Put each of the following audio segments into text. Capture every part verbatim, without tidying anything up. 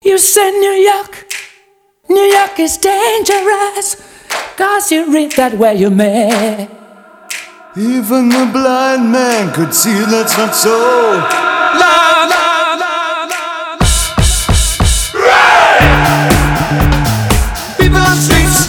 You say New York, New York is dangerous, 'cause you read that where you may. Even the blind man could see that's not so. La la la la. Right! People on streets.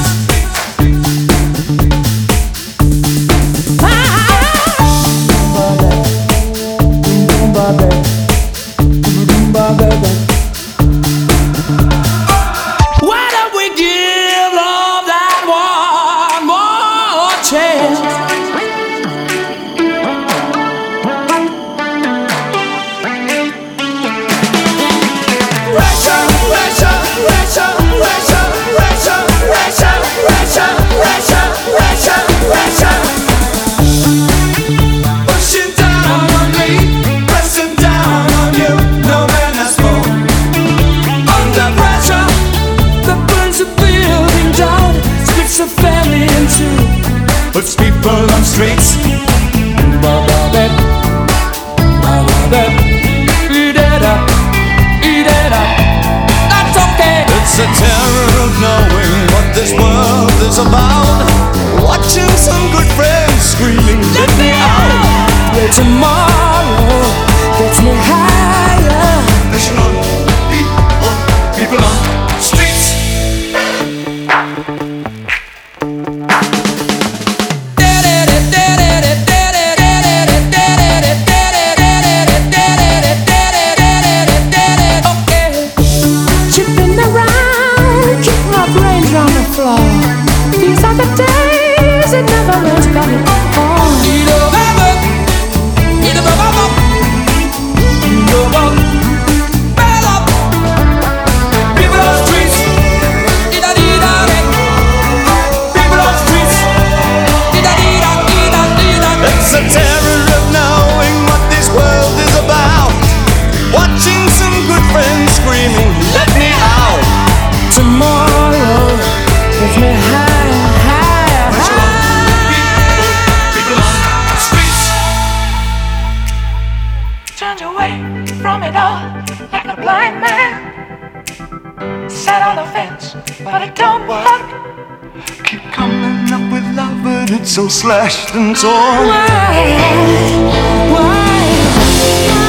Why don't we give love that one more chance? Russia, Russia, Russia, Russia, Russia, Russia, Russia, Russia, Russia, Russia. Pushing down on me, pressing down on you. No man has more. Under pressure, That burns a building down, splits a family in two. puts people on streets. Eat it up, eat it up. That's okay. It's a terror of knowing what this world is about. Watching some good friends screaming, let me out. Where tomorrow gets me higher. Pressure on people, people on streets. Chipping around, keep my brains on the floor. These are the days it never ends coming on. Need a rubber, need a rubber, need a rubber. People on streets. People on streets. It's a terror of knowing what this world is about. Watching some good friends screaming, let me out. Tomorrow gets me higher, higher, higher. People on streets. Turned away from it all like a blind man. Sat on the fence, but it don't work. Keep coming up with love, but it's so slashed and torn. Why? Why? Why?